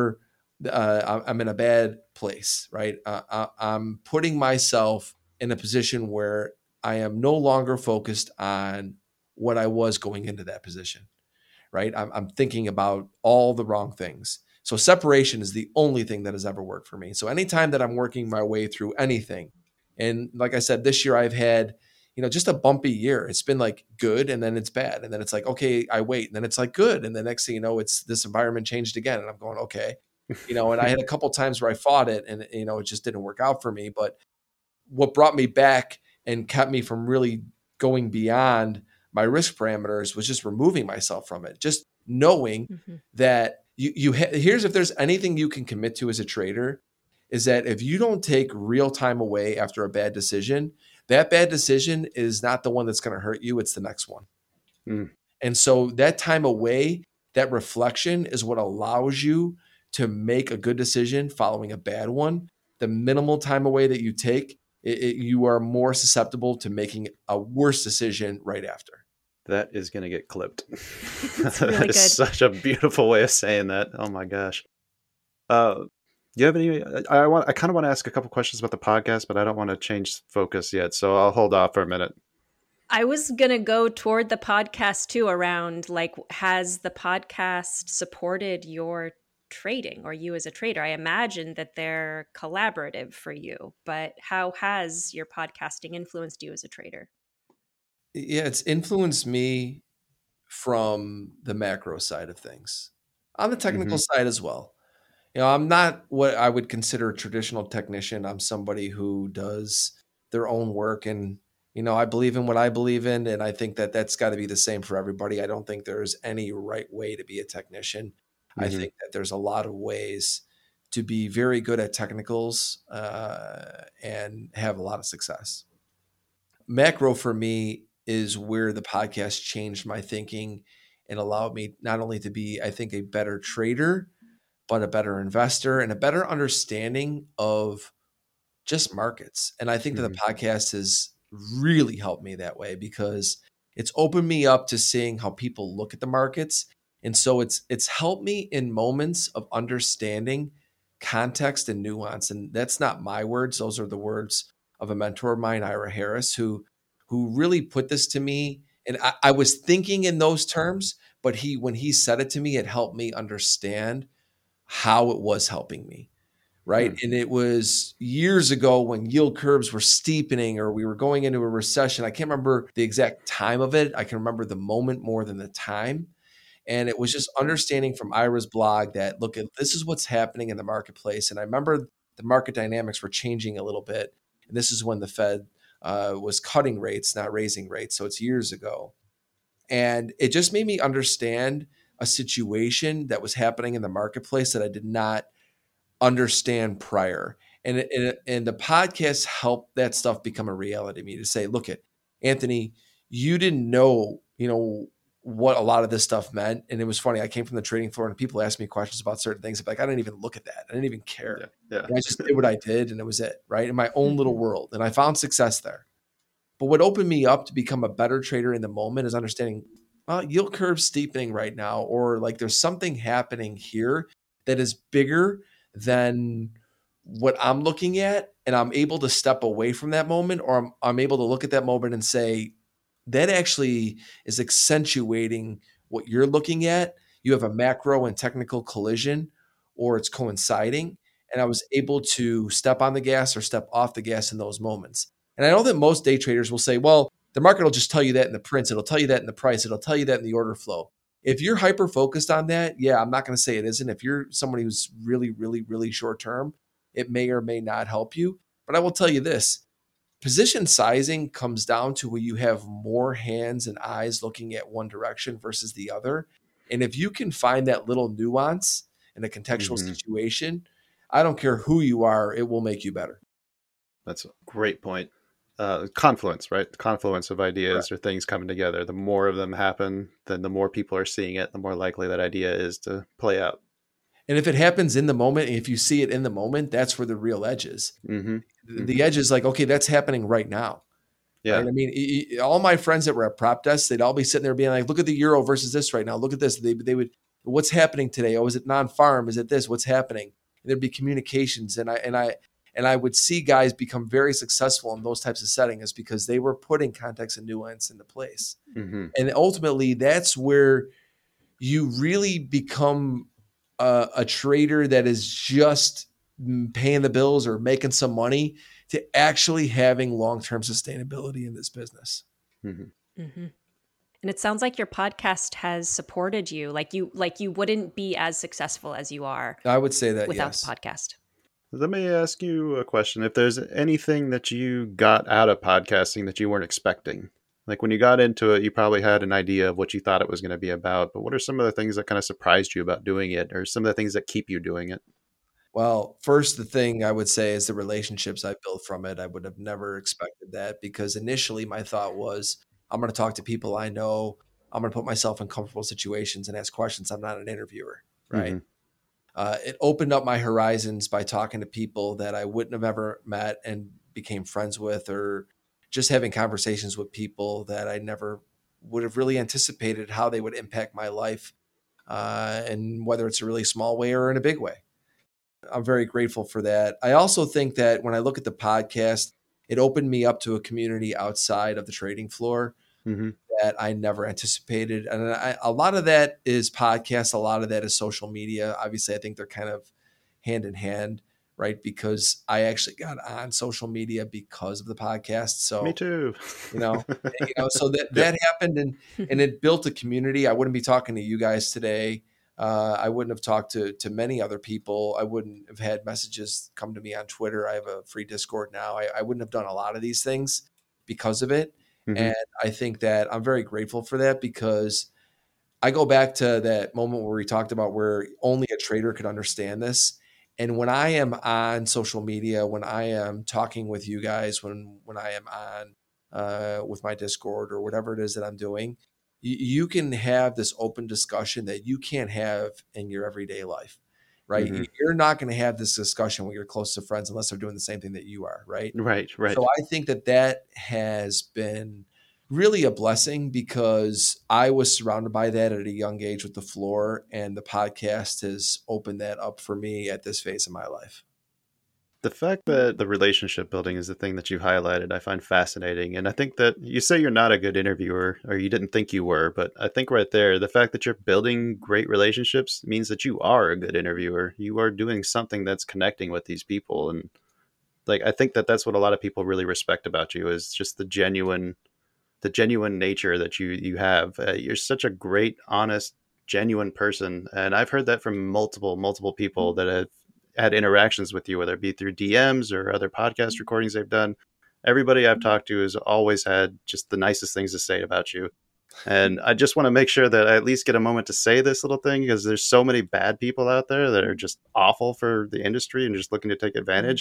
I'm in a bad place, right? I'm putting myself in a position where I am no longer focused on what I was going into that position. Right? I'm thinking about all the wrong things. So separation is the only thing that has ever worked for me. So anytime that I'm working my way through anything, and like I said, this year I've had, just a bumpy year. It's been like good, and then it's bad. And then it's like, okay, I wait. And then it's like good. And the next thing you know, it's this environment changed again. And I'm going, okay, and I had a couple times where I fought it and, it just didn't work out for me. But what brought me back and kept me from really going beyond my risk parameters was just removing myself from it, just knowing that here's if there's anything you can commit to as a trader, is that if you don't take real time away after a bad decision, that bad decision is not the one that's going to hurt you. It's the next one. And so that time away, that reflection is what allows you to make a good decision following a bad one. The minimal time away that you take, you are more susceptible to making a worse decision right after. That is going to get clipped. Really that is good. Such a beautiful way of saying that. Oh my gosh. Do you have any? I kind of want to ask a couple questions about the podcast, but I don't want to change focus yet, so I'll hold off for a minute. I was going to go toward the podcast too, around like, has the podcast supported your trading or you as a trader? I imagine that they're collaborative for you, but how has your podcasting influenced you as a trader? Yeah, it's influenced me from the macro side of things, on the technical side as well. I'm not what I would consider a traditional technician. I'm somebody who does their own work, and I believe in what I believe in, and I think that that's got to be the same for everybody. I don't think there's any right way to be a technician. I think that there's a lot of ways to be very good at technicals and have a lot of success. Macro for me is where the podcast changed my thinking and allowed me not only to be, I think, a better trader, but a better investor and a better understanding of just markets. And I think that the podcast has really helped me that way, because it's opened me up to seeing how people look at the markets. And so it's helped me in moments of understanding context and nuance. And that's not my words. Those are the words of a mentor of mine, Ira Harris, who really put this to me. And I was thinking in those terms, but when he said it to me, it helped me understand how it was helping me. Right. And it was years ago when yield curves were steepening or we were going into a recession. I can't remember the exact time of it. I can remember the moment more than the time. And it was just understanding from Ira's blog that, look, this is what's happening in the marketplace. And I remember the market dynamics were changing a little bit. And this is when the Fed was cutting rates, not raising rates. So it's years ago. And it just made me understand a situation that was happening in the marketplace that I did not understand prior. And the podcast helped that stuff become a reality to me, to say, look at Anthony, you didn't know, what a lot of this stuff meant. And it was funny. I came from the trading floor and people asked me questions about certain things. I'm like, I didn't even look at that. I didn't even care. Yeah. I just did what I did and it was it, right? In my own little world. And I found success there. But what opened me up to become a better trader in the moment is understanding, yield curve steepening right now, or like there's something happening here that is bigger than what I'm looking at. And I'm able to step away from that moment, or I'm able to look at that moment and say, that actually is accentuating what you're looking at. You have a macro and technical collision, or it's coinciding. And I was able to step on the gas or step off the gas in those moments. And I know that most day traders will say, well, the market will just tell you that in the prints. It'll tell you that in the price. It'll tell you that in the order flow. If you're hyper focused on that, I'm not going to say it isn't. If you're somebody who's really, really, really short term, it may or may not help you. But I will tell you this. Position sizing comes down to where you have more hands and eyes looking at one direction versus the other. And if you can find that little nuance in a contextual situation, I don't care who you are, it will make you better. That's a great point. Confluence, right? The confluence of ideas or things coming together. The more of them happen, then the more people are seeing it, the more likely that idea is to play out. And if it happens in the moment, if you see it in the moment, that's where the real edge is. The edge is like, okay, that's happening right now. Yeah. Right? I mean, all my friends that were at prop desks, they'd all be sitting there being like, look at the euro versus this right now. Look at this. They would, what's happening today? Oh, is it non-farm? Is it this? What's happening? And there'd be communications. And I would see guys become very successful in those types of settings because they were putting context and nuance into place. And ultimately, that's where you really become a trader that is just paying the bills or making some money to actually having long-term sustainability in this business. And it sounds like your podcast has supported you. Like you wouldn't be as successful as you are. I would say that without the podcast. Let me ask you a question. If there's anything that you got out of podcasting that you weren't expecting, like when you got into it, you probably had an idea of what you thought it was going to be about, but what are some of the things that kind of surprised you about doing it, or some of the things that keep you doing it? Well, first, the thing I would say is the relationships I built from it. I would have never expected that because initially my thought was, I'm going to talk to people I know. I'm going to put myself in comfortable situations and ask questions. I'm not an interviewer, right? It opened up my horizons by talking to people that I wouldn't have ever met and became friends with, or just having conversations with people that I never would have really anticipated how they would impact my life, and whether it's a really small way or in a big way. I'm very grateful for that. I also think that when I look at the podcast, it opened me up to a community outside of the trading floor that I never anticipated. And a lot of that is podcasts. A lot of that is social media. Obviously, I think they're kind of hand in hand, right? Because I actually got on social media because of the podcast. So me too. So that happened and it built a community. I wouldn't be talking to you guys today. I wouldn't have talked to many other people. I wouldn't have had messages come to me on Twitter. I have a free Discord now. I wouldn't have done a lot of these things because of it. And I think that I'm very grateful for that because I go back to that moment where we talked about where only a trader could understand this. And when I am on social media, when I am talking with you guys, when I am on with my Discord or whatever it is that I'm doing, you can have this open discussion that you can't have in your everyday life, right? You're not going to have this discussion when you're close to friends unless they're doing the same thing that you are, right? Right. So I think that has been really a blessing because I was surrounded by that at a young age with the floor, and the podcast has opened that up for me at this phase of my life. The fact that the relationship building is the thing that you highlighted, I find fascinating. And I think that you say you're not a good interviewer, or you didn't think you were, but I think right there, the fact that you're building great relationships means that you are a good interviewer. You are doing something that's connecting with these people. And like, I think that that's what a lot of people really respect about you is just the genuine nature that you have. You're such a great, honest, genuine person. And I've heard that from multiple people that have had interactions with you, whether it be through DMs or other podcast recordings they've done. Everybody I've talked to has always had just the nicest things to say about you. And I just want to make sure that I at least get a moment to say this little thing, because there's so many bad people out there that are just awful for the industry and just looking to take advantage.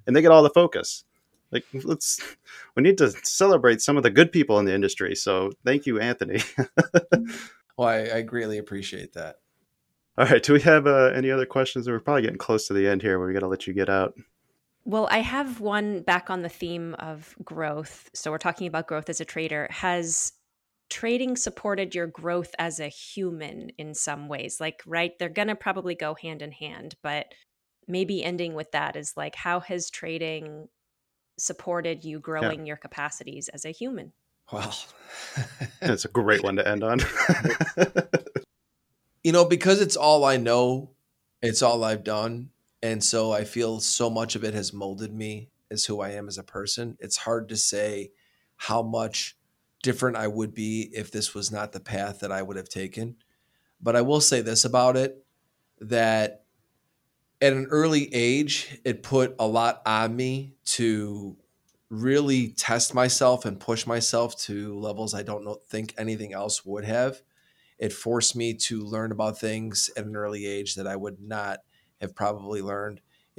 and they get all the focus. Like, we need to celebrate some of the good people in the industry. So thank you, Anthony. Well, I greatly appreciate that. All right. Do we have any other questions? We're probably getting close to the end here. We got to let you get out. Well, I have one back on the theme of growth. So we're talking about growth as a trader. Has trading supported your growth as a human in some ways? Like, right, they're going to probably go hand in hand, but maybe ending with that is like, how has trading supported you growing your capacities as a human? Wow. That's a great one to end on. Because it's all I know, it's all I've done. And so I feel so much of it has molded me as who I am as a person. It's hard to say how much different I would be if this was not the path that I would have taken. But I will say this about it, that at an early age, it put a lot on me to really test myself and push myself to levels I don't think anything else would have. It forced me to learn about things at an early age that I would not have probably learned.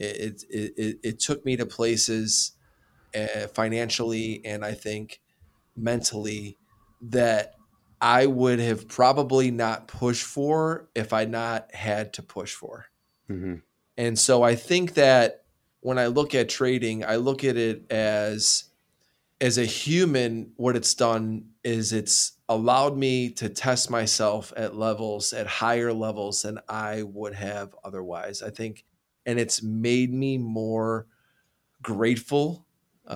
It took me to places financially and I think mentally that I would have probably not pushed for if I not had to push for. Mm-hmm. And so I think that when I look at trading, I look at it as a human. What it's done is it's allowed me to test myself at higher levels than I would have otherwise, I think. And it's made me more grateful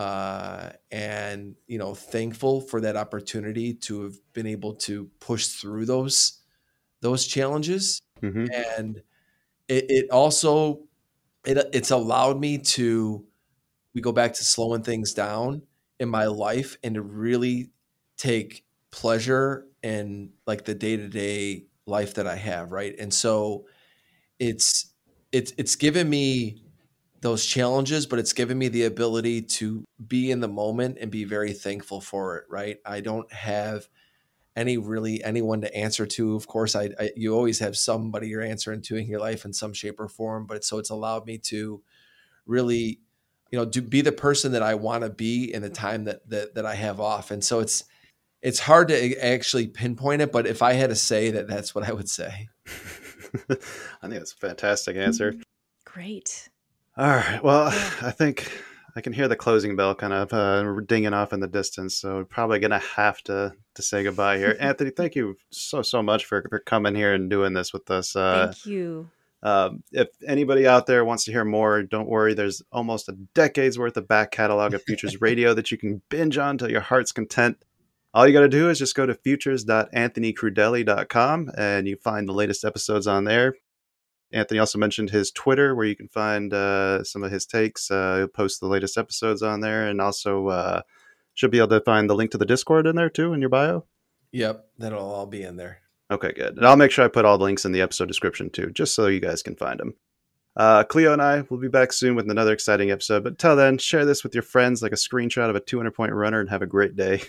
and, thankful for that opportunity to have been able to push through those challenges. Mm-hmm. And it also, it's allowed me to, we go back to slowing things down in my life and to really take pleasure in like the day-to-day life that I have. Right. And so it's given me those challenges, but it's given me the ability to be in the moment and be very thankful for it. Right. I don't have anyone to answer to. Of course, you always have somebody you're answering to in your life in some shape or form, but it's allowed me to really, to be the person that I want to be in the time that I have off. And so it's hard to actually pinpoint it, but if I had to say that's what I would say. I think that's a fantastic answer. Great. All right. Well, I think I can hear the closing bell kind of dinging off in the distance. So we're probably going to have to say goodbye here. Anthony, thank you so much for coming here and doing this with us. Thank you. If anybody out there wants to hear more, don't worry. There's almost a decade's worth of back catalog of Futures Radio that you can binge on till your heart's content. All you got to do is just go to futures.anthonycrudelli.com and you find the latest episodes on there. Anthony also mentioned his Twitter where you can find some of his takes. He'll post the latest episodes on there, and also should be able to find the link to the Discord in there too in your bio. Yep, that'll all be in there. Okay, good. And I'll make sure I put all the links in the episode description too, just so you guys can find them. Cleo and I will be back soon with another exciting episode. But until then, share this with your friends like a screenshot of a 200-point runner and have a great day.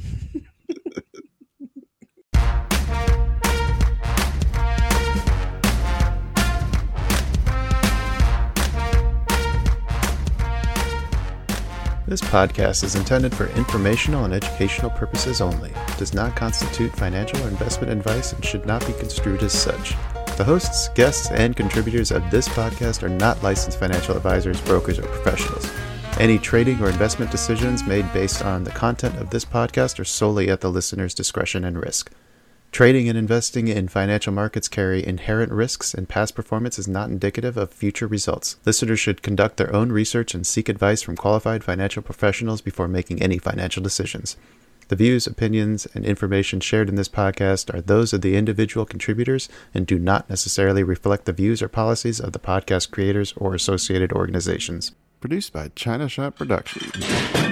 This podcast is intended for informational and educational purposes only. It does not constitute financial or investment advice and should not be construed as such. The hosts, guests, and contributors of this podcast are not licensed financial advisors, brokers, or professionals. Any trading or investment decisions made based on the content of this podcast are solely at the listener's discretion and risk. Trading and investing in financial markets carry inherent risks, and past performance is not indicative of future results. Listeners should conduct their own research and seek advice from qualified financial professionals before making any financial decisions. The views, opinions, and information shared in this podcast are those of the individual contributors and do not necessarily reflect the views or policies of the podcast creators or associated organizations. Produced by China Shop Productions.